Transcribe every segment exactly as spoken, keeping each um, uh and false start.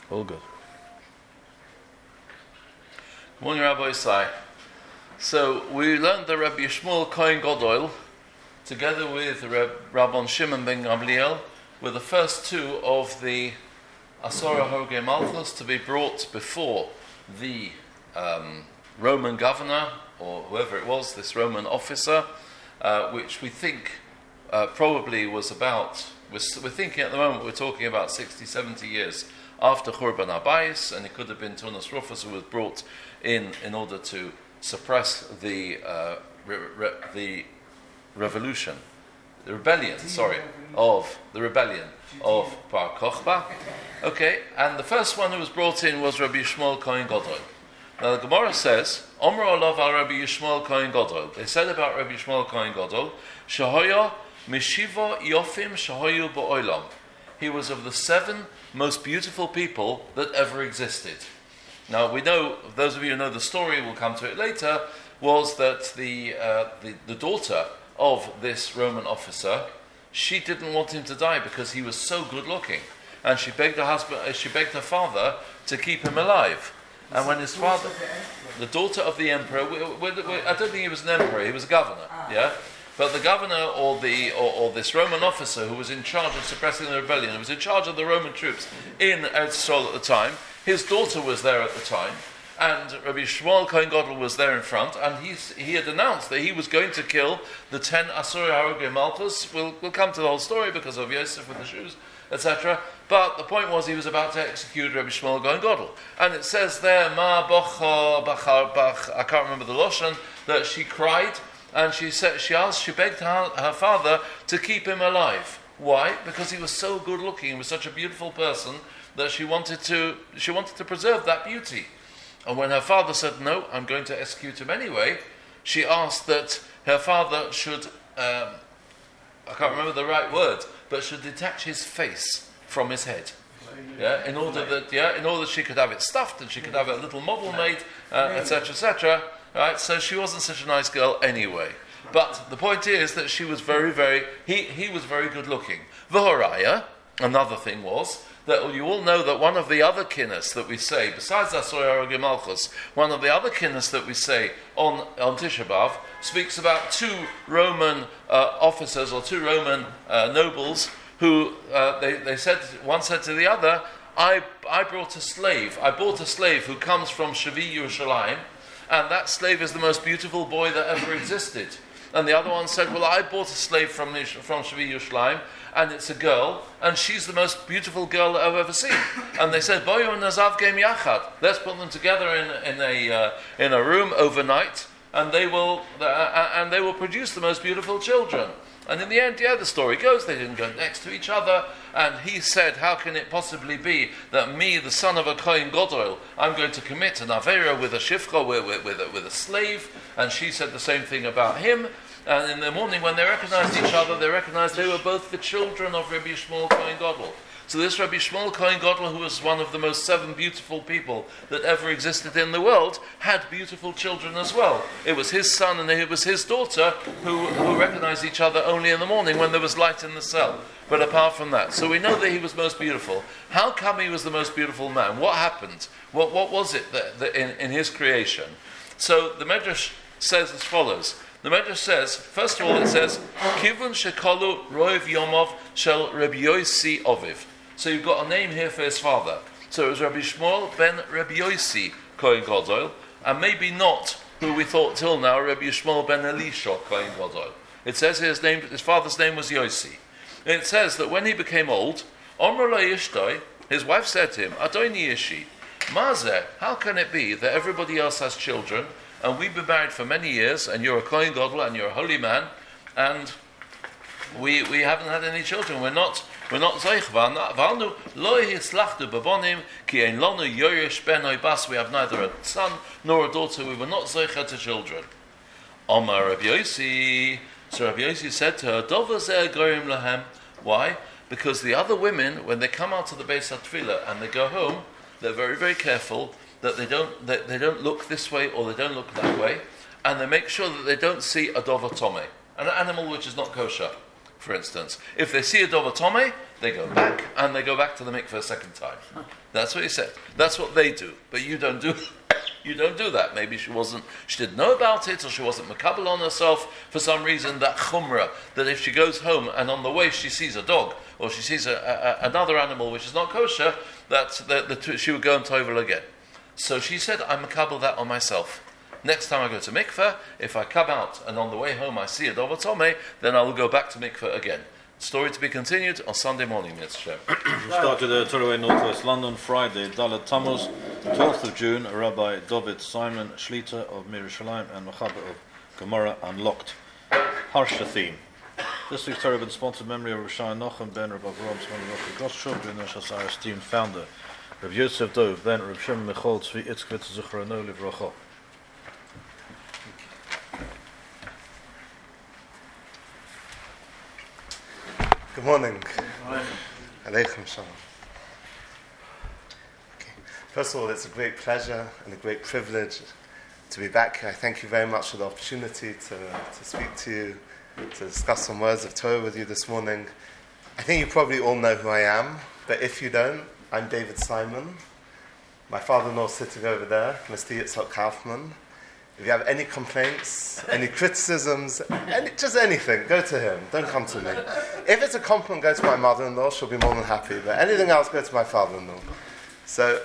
All good. Good morning, Rabbi Isai. So we learned that Rabbi Yishmael Kohen Gadol, together with Reb, Rabban Shimon ben Gamliel, were the first two of the Asora Horgei Malchus to be brought before the um, Roman governor, or whoever it was, this Roman officer, uh, which we think uh, probably was about, we're, we're thinking at the moment, we're talking about sixty, seventy years after Churban Abayis, and it could have been Tunas Rufus who was brought in in order to suppress the uh, re- re- the revolution, the rebellion, sorry, of the rebellion of Bar Kokhba. Okay, and the first one who was brought in was Rabbi Yishmael Kohen Gadol. Now the Gemara says, Omer Olav al Rabbi Yishmael Kohen Gadol. They said about Rabbi Yishmael Kohen Gadol, Shahoya Mishiva Yofim Shahoyu Ba'olam. He was of the seven most beautiful people that ever existed. Now we know, those of you who know the story, we'll come to it later, was that the uh, the, the daughter of this Roman officer, she didn't want him to die because he was so good looking, and she begged her husband, uh, she begged her father to keep him alive. And when his father, the daughter of the emperor, we, we, we, I don't think he was an emperor, he was a governor, yeah. But the governor or the or, or this Roman officer who was in charge of suppressing the rebellion, who was in charge of the Roman troops in Eretz Yisrael at the time, his daughter was there at the time, and Rabbi Yishmael Kohen Gadol was there in front, and he he had announced that he was going to kill the ten Asura Horgei Malchus. We'll we'll come to the whole story because of Yosef with the shoes, et cetera. But the point was he was about to execute Rabbi Yishmael Kohen Gadol, and it says there, Ma bocha bachar bach. I can't remember the lashon, that she cried. And she said, she asked, she begged her, her father to keep him alive. Why? Because he was so good looking, he was such a beautiful person that she wanted to, she wanted to preserve that beauty. And when her father said, no, I'm going to execute him anyway, she asked that her father should, um, I can't remember the right word, but should detach his face from his head. Yeah, in order that, yeah, in order that she could have it stuffed and she could have a little model made, uh, et cetera, et cetera. Right, so she wasn't such a nice girl anyway. But the point is that she was very, very, he, he was very good looking. V'horaya, another thing was, that you all know that one of the other kinnas that we say, besides Asura Horgei Malchus, one of the other kinnas that we say on, on Tisha B'Av speaks about two Roman uh, officers or two Roman uh, nobles who, uh, they, they said, one said to the other, I, I brought a slave, I bought a slave who comes from Shavi Yerushalayim, and that slave is the most beautiful boy that ever existed. And the other one said, well, I bought a slave from from Shavi Yerushalayim, and it's a girl, and she's the most beautiful girl that I've ever seen. And they said, Boyo and Nazav Gem Yachad. Let's put them together in in a uh, in a room overnight, and they will uh, and they will produce the most beautiful children. And in the end, yeah, the story goes, they didn't go next to each other, and he said, how can it possibly be that me, the son of a Kohen Gadol, I'm going to commit an Avera with a Shifcha, with, with, with, a, with a slave? And she said the same thing about him. And in the morning, when they recognized each other, they recognized they were both the children of Rabbi Yishmael Kohen Gadol. So this Rabbi Yishmael Kohen Gadol, who was one of the most seven beautiful people that ever existed in the world, had beautiful children as well. It was his son and it was his daughter who, who recognized each other only in the morning when there was light in the cell. But apart from that, so we know that he was most beautiful. How come he was the most beautiful man? What happened? What what was it that, that in, in his creation? So the Medrash says as follows. The Medrash says, first of all, it says, Kivun shekolu roiv yomov shel Rabbi Yosi Oviv. So you've got a name here for his father. So it was Rabbi Yishmael ben Rabbi Yosi Kohen Gadol, and maybe not who we thought till now, Rabbi Yishmael ben Elisha Kohen Gadol. It says his name, his father's name was Yosi. And it says that when he became old, Omar lo Ishtoi, his wife said to him, Adoni Ishi, Mazeh, how can it be that everybody else has children, and we've been married for many years, and you're a Kohen Gadol, and you're a holy man, and we we haven't had any children. We're not we're not zoich. V'anu lo hislachtu b'bonim ki ein lanu yoresh benoi bas. We have neither a son nor a daughter. We were not zoich to children. Omar Rabbi Yosi. So Rabbi Yosi said to her, Dova zeh gorim lahem. Why? Because the other women, when they come out of the Beis HaTfilah and they go home, they're very very careful that they don't they, they don't look this way or they don't look that way, and they make sure that they don't see a dover tome, an animal which is not kosher. for instance. If they see a Dover Tomei, they go back, and they go back to the mikveh a second time. That's what he said. That's what they do. But you don't do you don't do that. Maybe she wasn't, she didn't know about it, or she wasn't makabel on herself for some reason, that chumrah, that if she goes home and on the way she sees a dog, or she sees a, a, another animal which is not kosher, that the, the, she would go and tovel again. So she said, I'm makabel that on myself. Next time I go to mikveh, if I come out and on the way home I see a Dover Tomei, then I will go back to mikveh again. Story to be continued on Sunday morning, Mister We started the Torah Northwest London Friday, Dalet Tammuz, twelfth of June. Rabbi David Simon Shlita of Mirushalayim and Mechaber of Gemara Unlocked. Harsha theme. This week's Torah has been sponsored memory of Rishai Nochem ben Rabbi Avraham Tzman Gottschalk, Ben Shasar esteemed founder, Rabbi Yosef Dov ben Rabbi Shimon Michal Tzvi Itzkvitz Zuchrano Livracha. Good morning. Aleichem Shalom. Okay. First of all, it's a great pleasure and a great privilege to be back here. I thank you very much for the opportunity to, to speak to you, to discuss some words of Torah with you this morning. I think you probably all know who I am, but if you don't, I'm David Simon. My father-in-law is sitting over there, Mister Yitzhak Kaufman. If you have any complaints, any criticisms, any, just anything, go to him. Don't come to me. If it's a compliment, go to my mother-in-law. She'll be more than happy. But anything else, go to my father-in-law. So,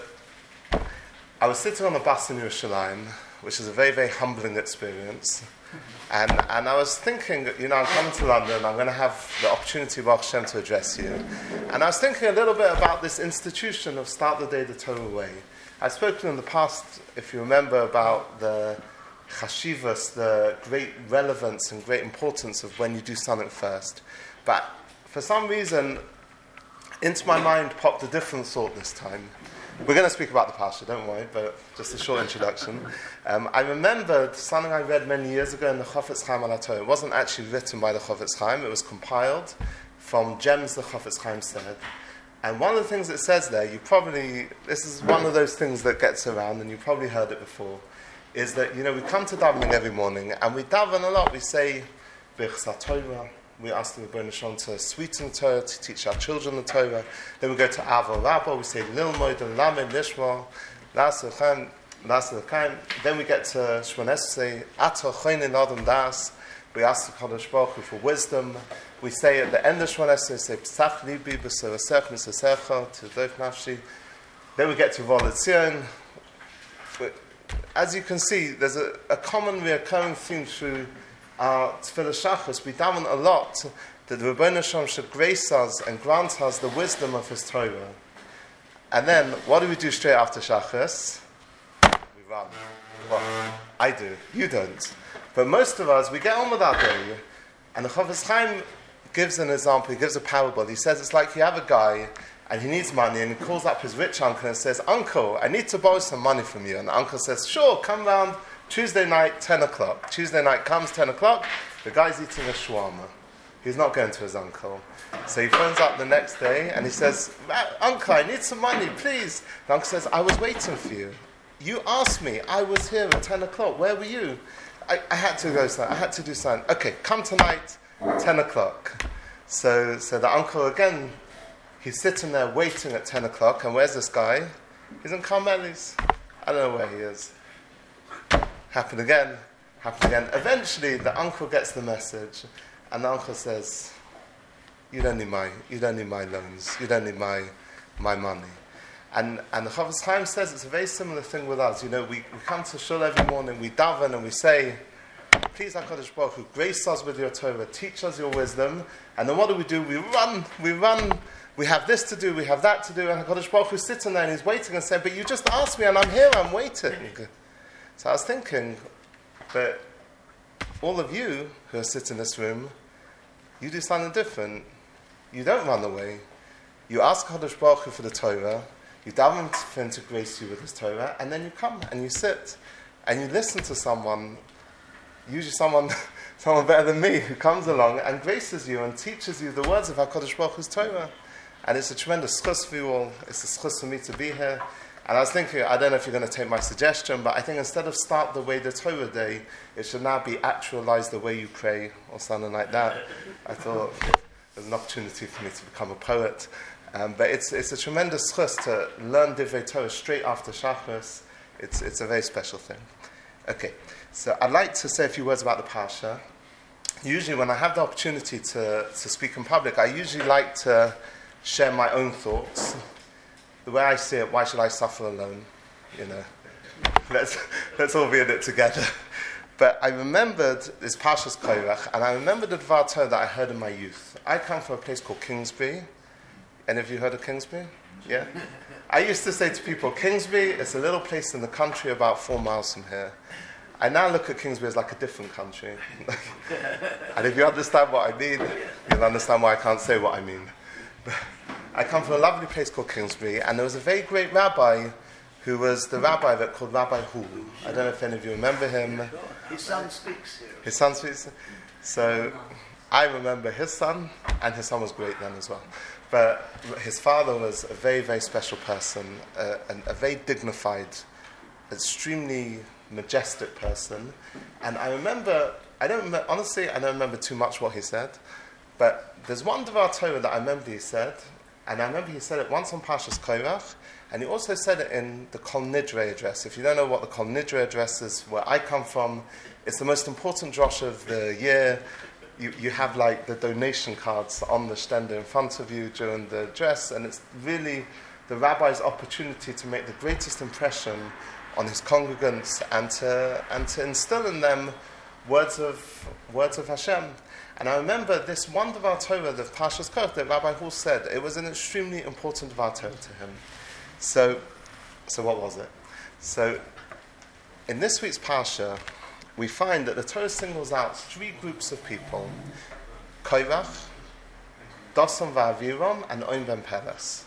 I was sitting on the bus in Yerushalayim, which is a very, very humbling experience. And and I was thinking, you know, I'm coming to London. I'm going to have the opportunity, Baruch Hashem, to address you. And I was thinking a little bit about this institution of Start the Day the Torah Way. I've spoken in the past, if you remember, about the chashivas, the great relevance and great importance of when you do something first. But for some reason, into my mind popped a different thought this time. We're going to speak about the Pasha, don't worry, but just a short introduction. Um, I remembered something I read many years ago in the Chofetz Chaim al HaTorah. It wasn't actually written by the Chofetz Chaim, it was compiled from gems the Chofetz Chaim said. And one of the things it says there, you probably, this is one of those things that gets around, and you probably heard it before, is that, you know, we come to davening every morning, and we daven a lot. We say, Birchas Torah. We ask the Rebbeinu Shalom to sweeten the Torah, to teach our children the Torah. Then we go to Avo Rabbo. We say, Lilmoid, Lamed, Nishma, Lasachan, Lasachan. Then we get to Shmoneh Esrei, Ato Choinin Adam Das. We ask the Kadosh Baruch Hu for wisdom. We say at the end of Shmoneh Esrei, say, Psach Libi, B'Sorasech, Misasecha, T'Dok Nafshi. Then we get to Volatzion. As you can see, there's a, a common recurring theme through our Tefillah Shachos. We daven a lot that the Rebbeinu Shalom should grace us and grant us the wisdom of His Torah. And then, what do we do straight after Shachos? We run. Well, I do. You don't. But most of us, we get on with our day. And the Chofetz Chaim gives an example. He gives a parable. He says it's like you have a guy and he needs money, and he calls up his rich uncle and says, Uncle, I need to borrow some money from you. And the uncle says, sure, come round Tuesday night, ten o'clock. Tuesday night comes, ten o'clock, the guy's eating a shawarma. He's not going to his uncle. So he phones up the next day, and he says, Uncle, I need some money, please. The uncle says, I was waiting for you. You asked me, I was here at ten o'clock. Where were you? I, I had to go, I had to do something. Okay, come tonight, ten o'clock. So, so the uncle again, he's sitting there waiting at ten o'clock, and where's this guy? He's in Carmelis. I don't know where he is. Happened again, happened again. Eventually, the uncle gets the message, and the uncle says, "You don't need my, you don't need my loans. You don't need my, my money." And and the Chofetz Chaim says it's a very similar thing with us. You know, we, we come to shul every morning, we daven, and we say, "Please, HaKadosh Baruch Hu, grace us with your Torah, teach us your wisdom." And then what do we do? We run, we run. We have this to do, we have that to do, and HaKadosh Baruch Hu is sitting there and he's waiting and saying, "But you just asked me, and I'm here, I'm waiting." So I was thinking, but all of you who are sitting in this room, you do something different. You don't run away. You ask HaKadosh Baruch Hu for the Torah, you daven for Him to grace you with His Torah, and then you come and you sit and you listen to someone, usually someone someone better than me, who comes along and graces you and teaches you the words of HaKadosh Baruch Hu's Torah. And it's a tremendous schus for you all. It's a schus for me to be here. And I was thinking, I don't know if you're going to take my suggestion, but I think instead of start the way the Torah day, it should now be actualize the way you pray or something like that. I thought was an opportunity for me to become a poet. Um, but it's it's a tremendous chus to learn Divrei Torah straight after Shacharis. It's it's a very special thing. Okay, so I'd like to say a few words about the Parsha. Usually when I have the opportunity to, to speak in public, I usually like to share my own thoughts. The way I see it, why should I suffer alone? You know, let's let's all be in it together. But I remembered this Parshas Korach, and I remembered the Dvar Torah that I heard in my youth. I come from a place called Kingsbury. Any of you heard of Kingsbury? Yeah? I used to say to people, Kingsbury is a little place in the country about four miles from here. I now look at Kingsbury as like a different country. And if you understand what I mean, you'll understand why I can't say what I mean. But I come from a lovely place called Kingsbury, and there was a very great rabbi who was the rabbi that called Rabbi Hul. I don't know if any of you remember him. His son speaks here. His son speaks. So I remember his son, and his son was great then as well. But his father was a very, very special person, uh, and a very dignified, extremely majestic person. And I remember, I don't remember, honestly, I don't remember too much what he said, but there's one Dvar Torah that I remember he said, and I remember he said it once on Parshas Korach, and he also said it in the Kol Nidre address. If you don't know what the Kol Nidre address is, where I come from, it's the most important drosh of the year. You, you have like the donation cards on the stender in front of you during the address, and it's really the rabbi's opportunity to make the greatest impression on his congregants and to and to instill in them words of words of Hashem. And I remember this one Dvar Torah, the Parshas Korach, that Rabbi Hall said. It was an extremely important Dvar Torah to him. So, so what was it? So, in this week's Parsha, we find that the Torah singles out three groups of people: Korach, Dosan v'Aviram, and Oim ben Peres.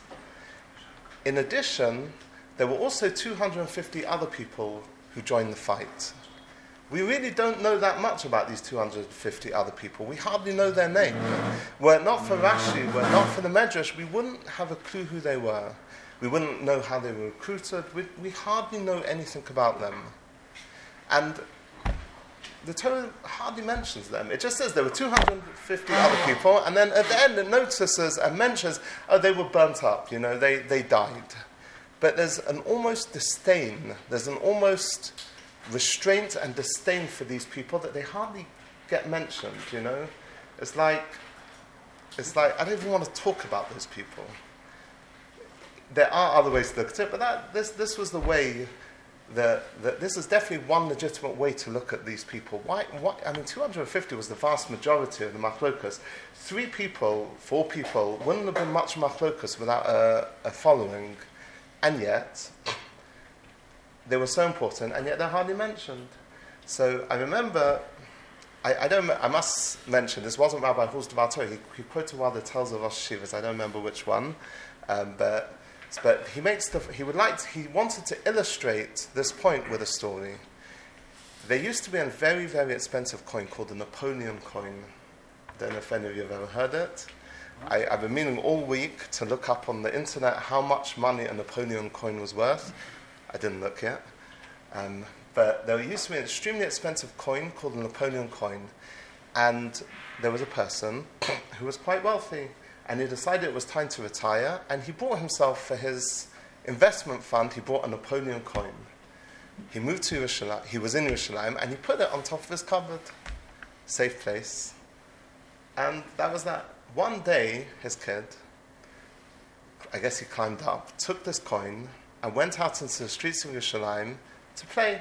In addition, there were also two hundred fifty other people who joined the fight. We really don't know that much about these two hundred fifty other people. We hardly know their name. Were it not for Rashi, were it not for the Medrash, we wouldn't have a clue who they were. We wouldn't know how they were recruited. We, we hardly know anything about them. And the Torah hardly mentions them. It just says there were two hundred fifty other people, and then at the end it notices and mentions, oh, they were burnt up, you know, they, they died. But there's an almost disdain, there's an almost restraint and disdain for these people that they hardly get mentioned, you know. It's like, it's like, I don't even want to talk about those people. There are other ways to look at it, but that, this, this was the way that, that this is definitely one legitimate way to look at these people. Why, why, I mean, two hundred fifty was the vast majority of the machlokas. Three people, four people, wouldn't have been much machlokas without a, a following, and yet they were so important, and yet they're hardly mentioned. So I remember, I, I don't, I must mention, this wasn't Rabbi Hall's Dvar Torah. He, he quoted one of the tells of Rosh Hashivas. I don't remember which one, um, but. But he makes the, he would like to, he wanted to illustrate this point with a story. There used to be a very, very expensive coin called the Napoleon coin. I don't know if any of you have ever heard it. I, I've been meaning all week to look up on the internet how much money a Napoleon coin was worth. I didn't look yet. Um, but there used to be an extremely expensive coin called the Napoleon coin. And there was a person who was quite wealthy. And he decided it was time to retire, and he bought himself, for his investment fund, he bought a Napoleon coin. He moved to Yerushalayim, he was in Yerushalayim, and he put it on top of his cupboard. Safe place. And that was that. One day, his kid, I guess he climbed up, took this coin, and went out into the streets of Yerushalayim to play.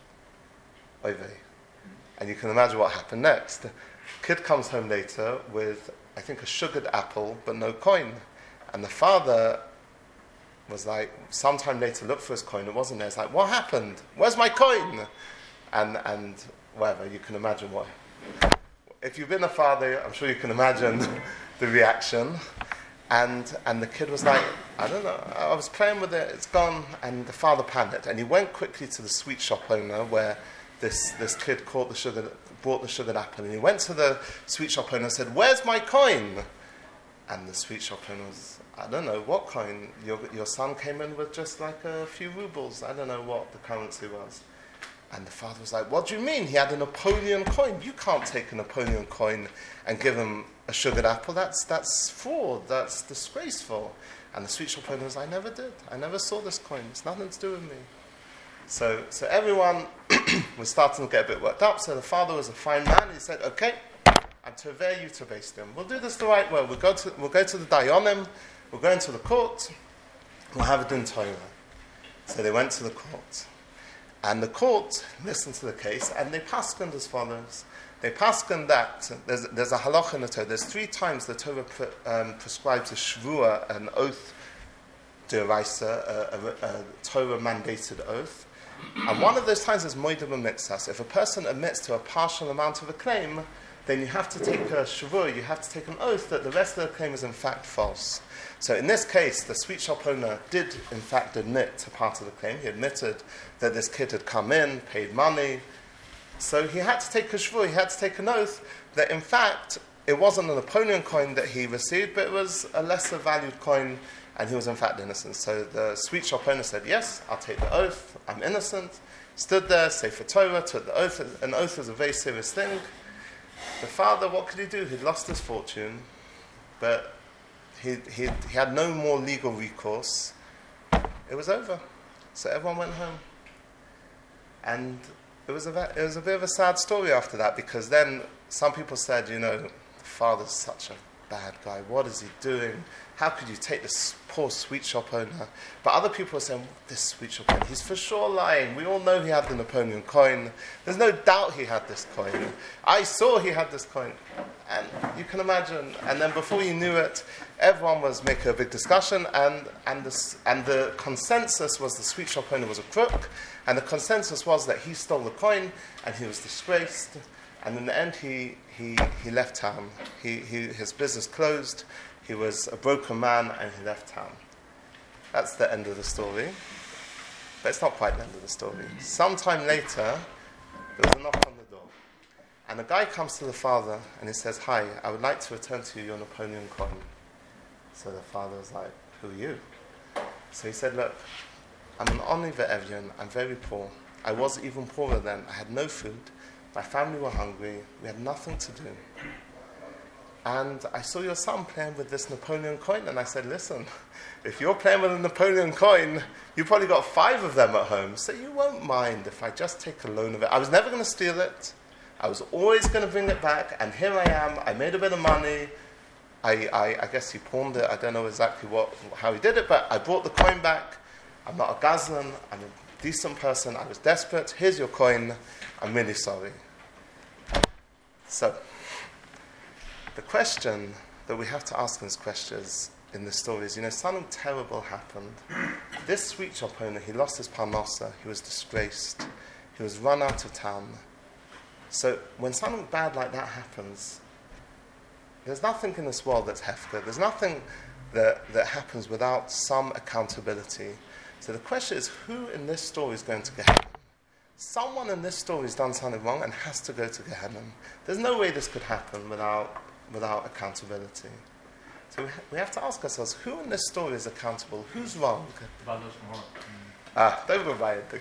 Oy vey. And you can imagine what happened next. The kid comes home later with, I think, a sugared apple, but no coin. And the father was like, sometime later, looked for his coin. It wasn't there. It's like, what happened? Where's my coin? And and whatever, you can imagine what. If you've been a father, I'm sure you can imagine the reaction. And and the kid was like, I don't know, I was playing with it, it's gone. And the father panicked. And he went quickly to the sweet shop owner where this, this kid caught the sugar, bought the sugared apple, and he went to the sweet shop owner and said, "Where's my coin?" And the sweet shop owner was, I don't know, what coin? Your your son came in with just like a few rubles. I don't know what the currency was. And the father was like, "What do you mean? He had a Napoleon coin. You can't take a Napoleon coin and give him a sugared apple, that's that's fraud, that's disgraceful. And the sweet shop owner was, I never did. I never saw this coin. It's nothing to do with me. So so everyone was starting to get a bit worked up. So the father was a fine man. He said, okay, I'm tever you to base them. We'll do this the right way. We'll go to we'll go to the dayanim. We'll go into the court. We'll have it in Torah. So they went to the court. And the court listened to the case, and they paskened as follows. They paskened that there's, there's a halacha in the Torah. There's three times the Torah pre, um, prescribes a shvua, an oath, d'oraisa, a, a, a Torah mandated oath. And one of those times is moed b'mitzvah. If a person admits to a partial amount of a claim, then you have to take a shvua, you have to take an oath that the rest of the claim is in fact false. So in this case, the sweet shop owner did in fact admit to part of the claim. He admitted that this kid had come in, paid money. So he had to take a shvua, he had to take an oath that in fact it wasn't a Napoleon coin that he received, but it was a lesser valued coin, and he was in fact innocent. So the sweet shop owner said, yes, I'll take the oath, I'm innocent. Stood there, Sefer Torah, took the oath. An oath is a very serious thing. The father, what could he do? He'd lost his fortune, but he, he, he had no more legal recourse. It was over. So everyone went home. And it was, a, it was a bit of a sad story after that, because then some people said, you know, the father's such a bad guy. What is he doing? How could you take this poor sweet shop owner? But other people were saying, this sweet shop owner, he's for sure lying. We all know he had the Napoleon coin. There's no doubt he had this coin. I saw he had this coin. And you can imagine. And then before you knew it, everyone was making a big discussion, and, and, this, and the consensus was the sweet shop owner was a crook, and the consensus was that he stole the coin, and he was disgraced. And in the end, he, he, he left town. He, he, his business closed. He was a broken man, and he left town. That's the end of the story. But it's not quite the end of the story. Sometime later, there was a knock on the door. And a guy comes to the father, and he says, hi, I would like to return to you your Napoleon coin. So the father was like, who are you? So he said, look, I'm an Oni ve'evyon. I'm very poor. I was even poorer then. I had no food. My family were hungry. We had nothing to do. And I saw your son playing with this Napoleon coin, and I said, listen, if you're playing with a Napoleon coin, you've probably got five of them at home, so you won't mind if I just take a loan of it. I was never going to steal it. I was always going to bring it back, and here I am. I made a bit of money. I, I, I guess he pawned it. I don't know exactly what how he did it, but I brought the coin back. I'm not a gazlan. I'm a decent person. I was desperate. Here's your coin. I'm really sorry. So, the question that we have to ask in this question is, in this story is, you know, something terrible happened. This sweet shop owner, he lost his parnasa, he was disgraced, he was run out of town. So when something bad like that happens, there's nothing in this world that's hefker. There's nothing that, that happens without some accountability. So the question is, who in this story is going to Gehenna? Someone in this story has done something wrong and has to go to Gehenna. There's no way this could happen without without accountability. So we, ha- we have to ask ourselves, who in this story is accountable? Who's wrong? Ah, don't go by it.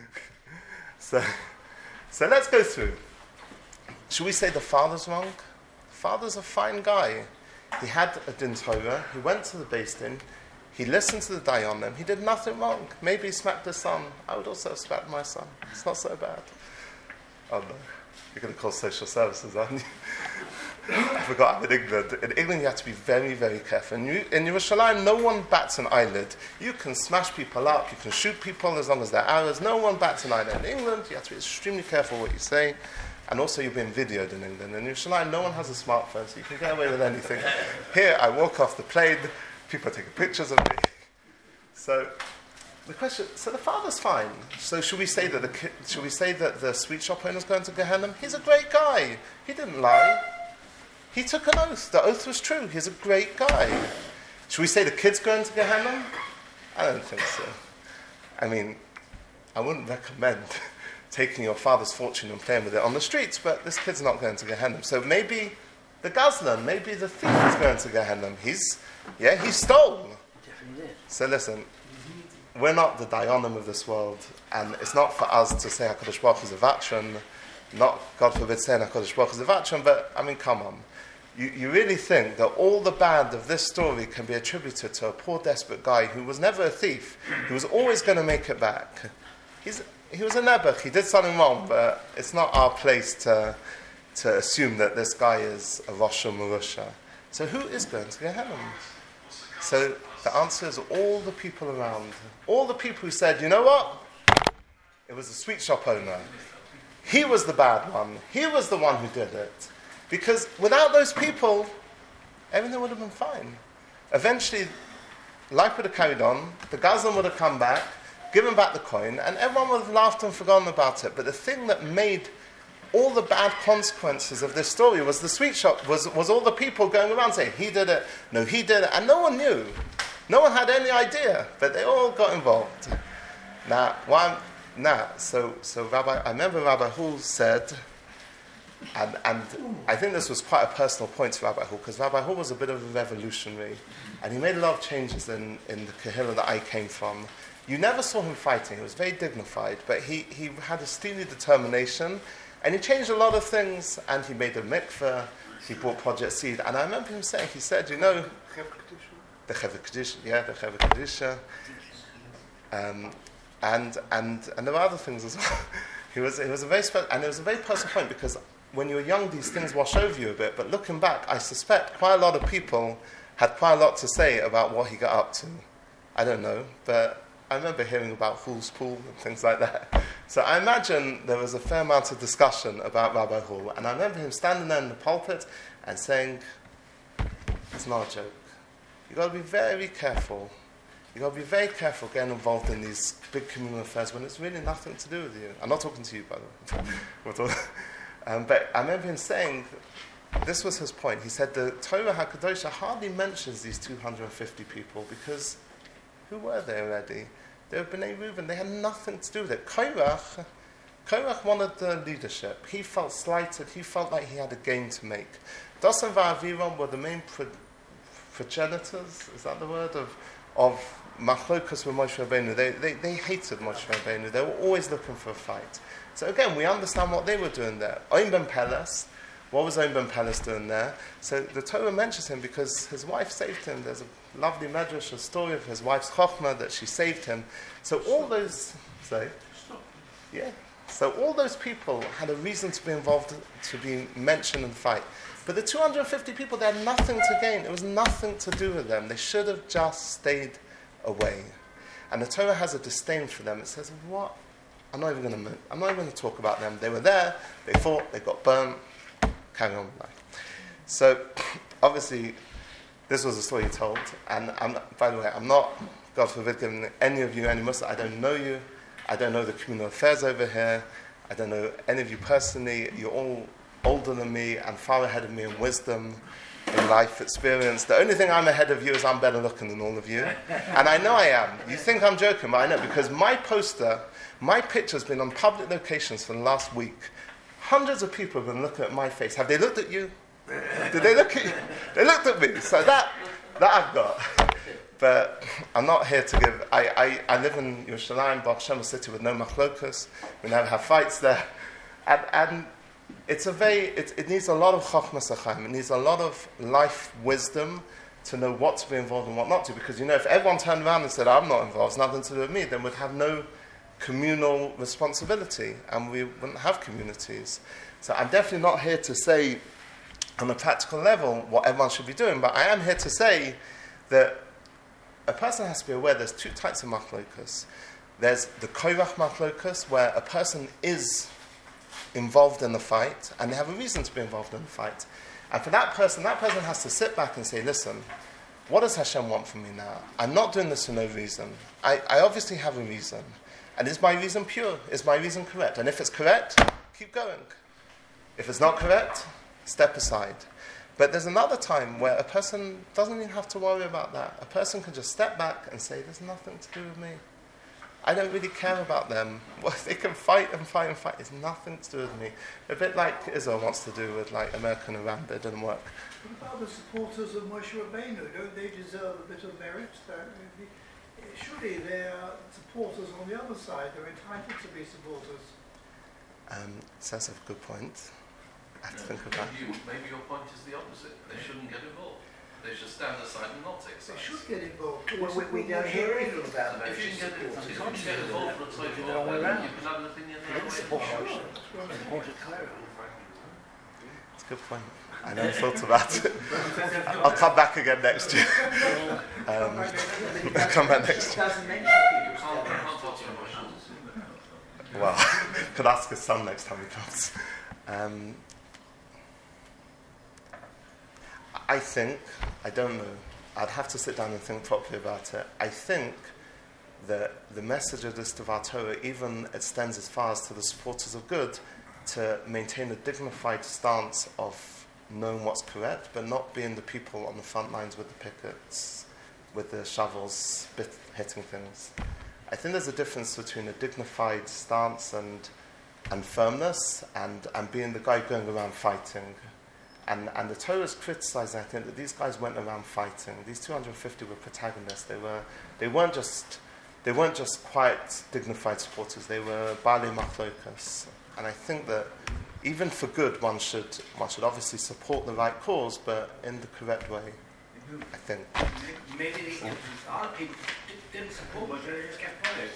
so, so let's go through. Should we say the father's wrong? The father's a fine guy. He had a din Torah. He went to the Beis Din. He listened to the dayanim. He did nothing wrong. Maybe he smacked his son. I would also have smacked my son. It's not so bad. Oh no. You're going to call social services, aren't you? I forgot, I'm in England. In England, you have to be very, very careful. In, you, in Yerushalayim, no one bats an eyelid. You can smash people up, you can shoot people as long as they're ours. No one bats an eyelid. In England, you have to be extremely careful what you say. And also, you're being videoed in England. In Yerushalayim, no one has a smartphone, so you can get away with anything. Here, I walk off the plane, people are taking pictures of me. So, the question, so the father's fine. So should we say that the ki- should we say that the sweet shop owner's going to Gehenna? He's a great guy. He didn't lie. He took an oath. The oath was true. He's a great guy. Should we say the kid's going to Gehenna? I don't think so. I mean, I wouldn't recommend taking your father's fortune and playing with it on the streets, but this kid's not going to Gehenna. So maybe the gazlan, maybe the thief is going to Gehenna. He's, yeah, he stole. So listen, we're not the dayanim of this world, and it's not for us to say HaKadosh Baruch Hu is a vatran, not, God forbid, saying HaKadosh Baruch Hu is a vatran, but, I mean, come on. you, you really think that all the bad of this story can be attributed to a poor, desperate guy who was never a thief, who was always going to make it back. He's, he was a nebuch, he did something wrong, but it's not our place to, to assume that this guy is a Rasha Marusha. So who is going to Gehenna? So the answer is all the people around. All the people who said, you know what? It was the sweet shop owner. He was the bad one. He was the one who did it. Because without those people, everything would have been fine. Eventually, life would have carried on. The Gazlan would have come back, given back the coin, and everyone would have laughed and forgotten about it. But the thing that made all the bad consequences of this story was the sweet shop, was, was all the people going around saying, he did it, no, he did it, and no one knew. No one had any idea, but they all got involved. Now, one, now, so, so Rabbi, I remember Rabbi Hul said, and, and I think this was quite a personal point to Rabbi Hul, because Rabbi Hul was a bit of a revolutionary, and he made a lot of changes in, in the Kehillah that I came from. You never saw him fighting. He was very dignified, but he, he had a steely determination, and he changed a lot of things, and he made a mikveh, he brought Project Seed, and I remember him saying, he said, you know, the Chevra Kedusha, yeah, the Chevra Kedusha, um, and and and there were other things as well. he was he was a very special, and it was a very personal point, because when you were young, these things wash over you a bit. But looking back, I suspect quite a lot of people had quite a lot to say about what he got up to. I don't know, but I remember hearing about Hul's pool and things like that. So I imagine there was a fair amount of discussion about Rabbi Hul, and I remember him standing there in the pulpit and saying, "It's not a joke. You've got to be very careful. You've got to be very careful getting involved in these big communal affairs when it's really nothing to do with you." I'm not talking to you, by the way. um, but I remember him saying, this was his point. He said the Torah HaKadosh hardly mentions these two hundred fifty people, because who were they already? They were B'nai Reuben. They had nothing to do with it. Korach, Korach wanted the leadership. He felt slighted. He felt like he had a gain to make. Dosan v'Aviram were the main pro- progenitors, is that the word, of of Machlokas with Moshe Rabbeinu. They, they, they hated Moshe Rabbeinu. They were always looking for a fight. So again, we understand what they were doing there. Oim ben Peles, what was Oim ben Peles doing there? So the Torah mentions him because his wife saved him. There's a lovely medrash, a story of his wife's chokhmah that she saved him. So all those, say, yeah. So all those people had a reason to be involved, to be mentioned and fight. But the two hundred fifty people, they had nothing to gain. It was nothing to do with them. They should have just stayed away. And the Torah has a disdain for them. It says, what? I'm not even going to I'm not even going to talk about them. They were there, they fought, they got burnt, carry on with life. So, obviously, this was a story he told. And I'm, by the way, I'm not, God forbid, giving any of you any Muslim. I don't know you. I don't know the communal affairs over here. I don't know any of you personally. You're all older than me and far ahead of me in wisdom, in life experience. The only thing I'm ahead of you is I'm better looking than all of you. And I know I am. You think I'm joking, but I know, because my poster, my picture's been on public locations for the last week. Hundreds of people have been looking at my face. Have they looked at you? Did they look at you? They looked at me. So that, that I've got. But I'm not here to give... I, I, I live in Yerushalayim, Baruch Hashem, a city with no machlokas. We never have fights there. And... and It's a very, it, it needs a lot of chokhmas achaim. It needs a lot of life wisdom to know what to be involved and what not to. Because, you know, if everyone turned around and said, I'm not involved, it's nothing to do with me, then we'd have no communal responsibility and we wouldn't have communities. So I'm definitely not here to say, on a practical level, what everyone should be doing, but I am here to say that a person has to be aware there's two types of machlokas. There's the koirach machlokas, where a person is involved in the fight, and they have a reason to be involved in the fight. And for that person, that person has to sit back and say, listen, what does Hashem want from me now? I'm not doing this for no reason. I, I obviously have a reason. And is my reason pure? Is my reason correct? And if it's correct, keep going. If it's not correct, step aside. But there's another time where a person doesn't even have to worry about that. A person can just step back and say, there's nothing to do with me. I don't really care about them. Well, they can fight and fight and fight. It's nothing to do with me. A bit like Israel wants to do with like America and Iran, but it didn't work. What about the supporters of Moshe Rabbeinu? Don't they deserve a bit of merit? Surely they are supporters on the other side. They're entitled to be supporters. Um, so that's a good point. I have to think about. Maybe, you, maybe your point is the opposite. They shouldn't get involved. They should stand aside and not take They sides. should get involved. Well, we, we don't hear anything about If you can get, if you can get involved for a Do title, the wrong way then round. you can have an opinion the They other didn't way. support Motion. They supported Clara. It's a good point. I never thought about it. I'll come back again next year. Um, I'll come back next year. Doesn't mention You people's can't, you deaths. can't answer questions. Well, could ask his son next time he comes. Um, I think, I don't know, I'd have to sit down and think properly about it. I think that the message of this Devar Torah even extends as far as to the supporters of good to maintain a dignified stance of knowing what's correct, but not being the people on the front lines with the pickets, with the shovels, bit, hitting things. I think there's a difference between a dignified stance and and firmness and, and being the guy going around fighting. And and the Torah is criticizing, I think, that these guys went around fighting. These two hundred fifty were protagonists. They were they weren't just they weren't just quiet, dignified supporters. They were Baalei Machlokas. And I think that even for good, one should one should obviously support the right cause, but in the correct way. I think. Maybe the other people didn't support Moshe, they just kept quiet.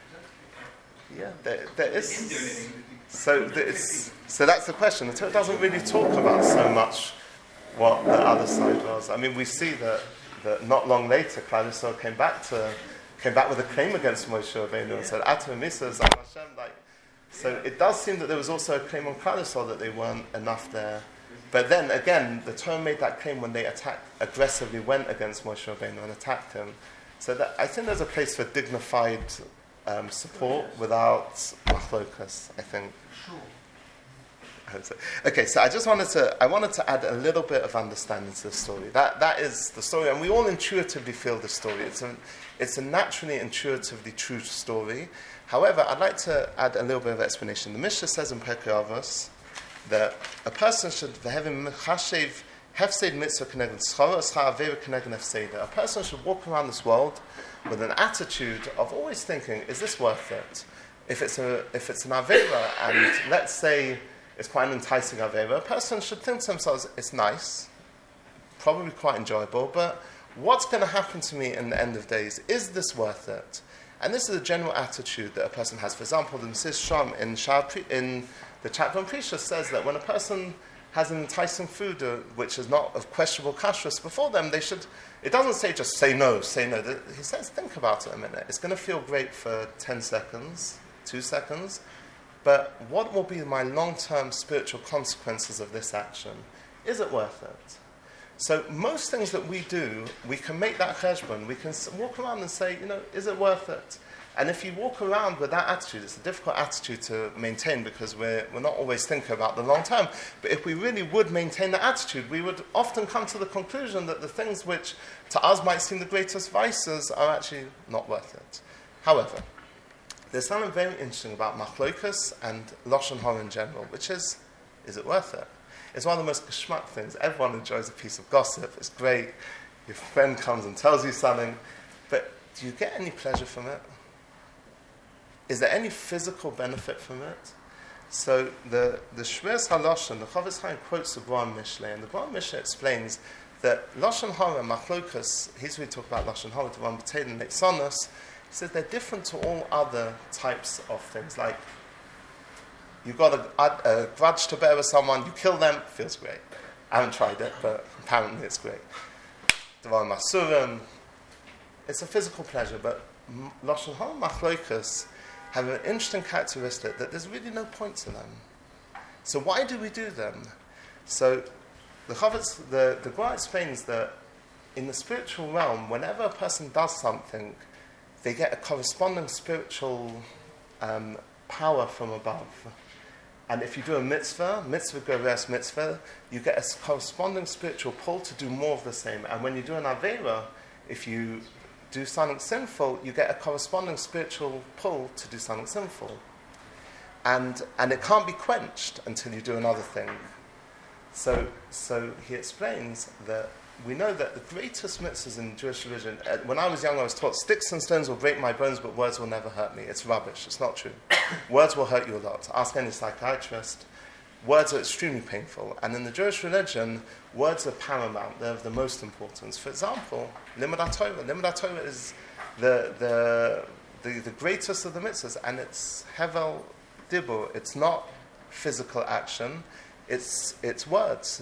Yeah, there, there They didn't do is. anything. So, it's, so that's the question. The Torah doesn't really talk about so much what the other side was. I mean, we see that, that not long later, Klal Yisrael came back to came back with a claim against Moshe Rabbeinu yeah. and said, "Atam Misa Zam Hashem." Like, so yeah. It does seem that there was also a claim on Klal Yisrael that they weren't enough there. But then again, the Torah made that claim when they attacked aggressively went against Moshe Rabbeinu and attacked him. So that, I think there's a place for dignified um, support without machlokas, I think. Sure. I hope so. Okay, so I just wanted to I wanted to add a little bit of understanding to the story. That that is the story, and we all intuitively feel the story. It's a it's a naturally intuitively true story. However, I'd like to add a little bit of explanation. The Mishnah says in Pirkei Avos that a person should have hefsed mitzvah keneged schara schara avera keneged hefseda. A person should walk around this world with an attitude of always thinking, is this worth it? If it's a if it's an avera, and let's say it's quite an enticing avera, a person should think to themselves, it's nice, probably quite enjoyable, but what's going to happen to me in the end of days? Is this worth it? And this is a general attitude that a person has. For example, the Mesilas Yesharim in Shah in the chapter on Prisha says that when a person has an enticing food uh, which is not of questionable kashrus before them, they should, it doesn't say just say no, say no. He says think about it a minute. It's going to feel great for ten seconds, two seconds, but what will be my long-term spiritual consequences of this action? Is it worth it? So most things that we do, we can make that cheshbon. We can walk around and say, you know, is it worth it? And if you walk around with that attitude, it's a difficult attitude to maintain because we're, we're not always thinking about the long term. But if we really would maintain that attitude, we would often come to the conclusion that the things which to us might seem the greatest vices are actually not worth it. However, there's something very interesting about machlokas and lashon hara in general, which is, is it worth it? It's one of the most geschmack things. Everyone enjoys a piece of gossip. It's great. Your friend comes and tells you something. But do you get any pleasure from it? Is there any physical benefit from it? So the the Shmiras HaLashon, the Chavetz Chaim quotes the Gemara Mishlei, and the Gemara Mishlei explains that lashon hara, machlokas, he's really talking about lashon hara, the one b'tein and neitzonos. He says they're different to all other types of things. Like you've got a, a grudge to bear with someone, you kill them, feels great. I haven't tried it, but apparently it's great. Devar masurim, it's a physical pleasure, but lashon hara, machlokas have an interesting characteristic that there's really no point to them. So why do we do them? So the Chavetz, the the Gemara explains that in the spiritual realm, whenever a person does something, they get a corresponding spiritual um, power from above. And if you do a mitzvah, mitzvah goes mitzvah, you get a corresponding spiritual pull to do more of the same. And when you do an avera, if you do something sinful, you get a corresponding spiritual pull to do something sinful. And and it can't be quenched until you do another thing. So so he explains that we know that the greatest mitzvahs in Jewish religion, uh, when I was young I was taught sticks and stones will break my bones but words will never hurt me. It's rubbish, it's not true. Words will hurt you a lot. Ask any psychiatrist. words are extremely painful. And in the Jewish religion, words are paramount. They're of the most importance. For example, Limud HaTorah. Limud HaTorah is the, the, the, the greatest of the mitzvahs, and it's Hevel Dibur. It's not physical action. It's, it's words.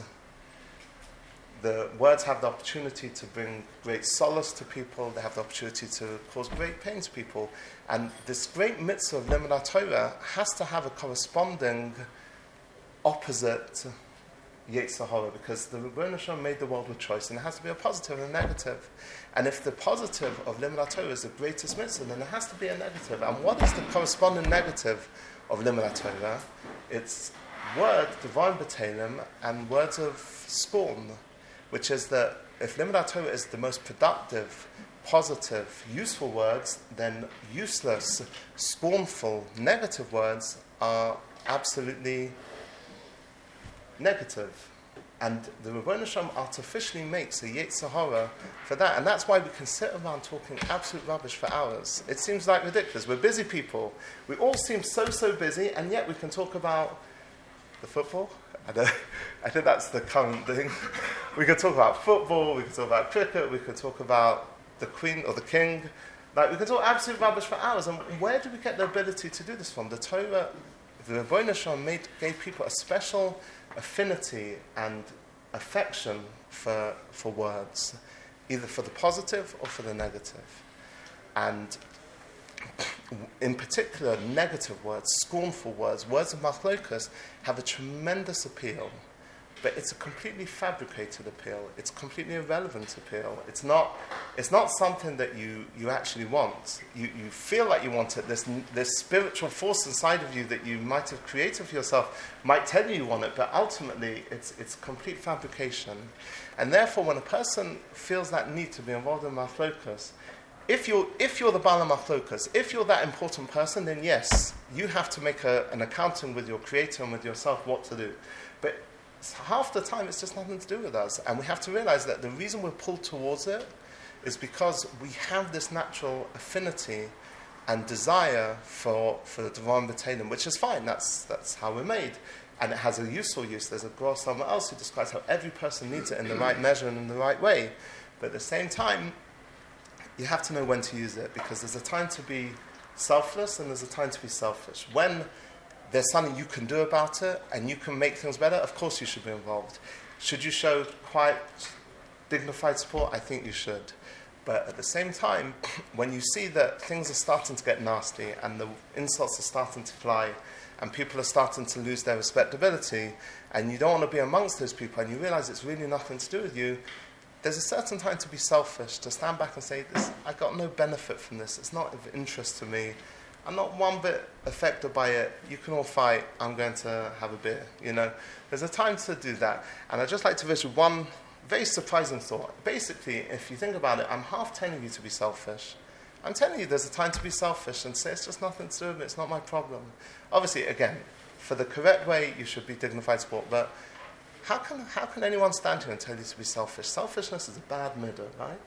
The words have the opportunity to bring great solace to people. They have the opportunity to cause great pain to people. And this great mitzvah of Limud HaTorah has to have a corresponding opposite Yetzer Hara, because the Rebbeinu Shalom made the world with choice, and it has to be a positive and a negative. And if the positive of Limud HaTorah is the greatest mitzvah, then there has to be a negative. And what is the corresponding negative of Limud HaTorah? It's word, divine b'teilim, and words of scorn, which is that if Limud HaTorah is the most productive, positive, useful words, then useless, scornful, negative words are absolutely negative. And the Rebbeinu Shalom artificially makes a Yetzer Hara for that. And that's why we can sit around talking absolute rubbish for hours. It seems like ridiculous. We're busy people. We all seem so, so busy, and yet we can talk about the football. I, don't, I think that's the current thing. We could talk about football, we could talk about cricket, we could talk about the Queen or the King. Like, we could talk absolute rubbish for hours. And where do we get the ability to do this from? The Torah, the Rebbeinu Shalom made gave people a special affinity and affection for for words, either for the positive or for the negative. And in particular, negative words, scornful words, words of machlokas have a tremendous appeal, but it's a completely fabricated appeal. It's completely irrelevant appeal. It's not. It's not something that you, you actually want. You you feel like you want it. This this spiritual force inside of you that you might have created for yourself might tell you you want it, but ultimately it's it's complete fabrication. And therefore, when a person feels that need to be involved in machlokas, If you're, if you're the Bala Machlokas, if you're that important person, then yes, you have to make a, an accounting with your creator and with yourself what to do. But half the time, it's just nothing to do with us. And we have to realize that the reason we're pulled towards it is because we have this natural affinity and desire for, for the Divine B'Teilim, which is fine. That's, that's how we're made. And it has a useful use. There's a Gra somewhere else who describes how every person needs it in the right measure and in the right way. But at the same time, you have to know when to use it, because there's a time to be selfless and there's a time to be selfish. When there's something you can do about it and you can make things better, of course you should be involved. Should you show quite dignified support? I think you should. But at the same time, when you see that things are starting to get nasty and the insults are starting to fly and people are starting to lose their respectability, and you don't want to be amongst those people and you realize it's really nothing to do with you, there's a certain time to be selfish, to stand back and say, "This, I got no benefit from this. It's not of interest to me. I'm not one bit affected by it. You can all fight. I'm going to have a beer." You know, there's a time to do that. And I'd just like to visit one very surprising thought. Basically, if you think about it, I'm half telling you to be selfish. I'm telling you there's a time to be selfish and say it's just nothing to do with me. It's not my problem. Obviously, again, for the correct way, you should be dignified sport, but How can how can anyone stand here and tell you to be selfish? Selfishness is a bad midah, right?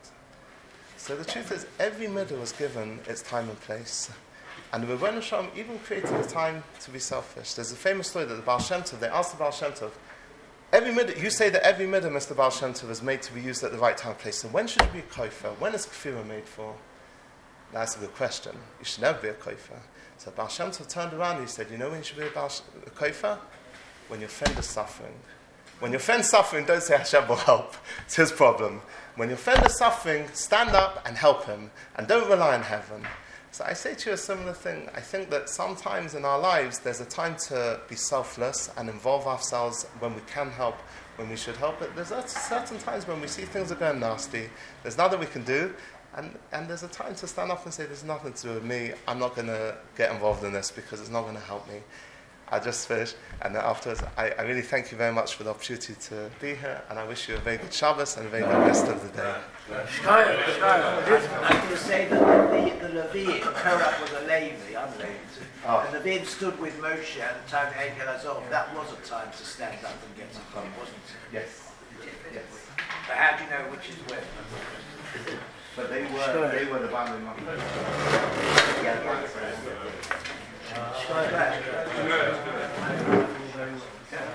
So the truth is, every midah was given its time and place. And the Rebbeinu Shalom even created a time to be selfish. There's a famous story that the Baal Shem Tov, they asked the Baal Shem Tov, every midah, you say that every midah, Mister Baal Shem Tov, is made to be used at the right time and place. So when should it be a kofer? When is kfirah made for? That's a good question. You should never be a kofer. So Baal Shem Tov turned around and he said, you know when you should be a, Baal, a kofer? When your friend is suffering. When your friend's suffering, don't say Hashem will help. It's his problem. When your friend is suffering, stand up and help him. And don't rely on heaven. So I say to you a similar thing. I think that sometimes in our lives, there's a time to be selfless and involve ourselves when we can help, when we should help. But there's certain times when we see things are going nasty. There's nothing we can do. And, and there's a time to stand up and say, there's nothing to do with me. I'm not going to get involved in this because it's not going to help me. I just finished, and then afterwards, I, I really thank you very much for the opportunity to be here, and I wish you a very good Shabbos and a very good rest of the day. Shkaya, Shkaya. I was going to say that the, the Levim, Korach was a Levi, unleaved, oh. And the Levim stood with Moshe at the time of Egel Azov. That was a time to stand up and get some fun, wasn't it? Yes. Yes. But how do you know which is when? But they were, they were the Bala Machlokas. Yeah, Shkaya.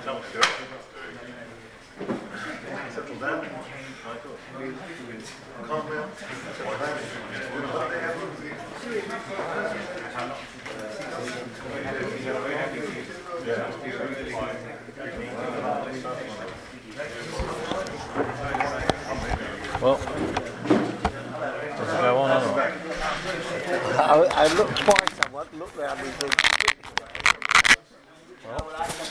Well, does it go on or not? I, I looked twice. I went, look there. I mean, Well,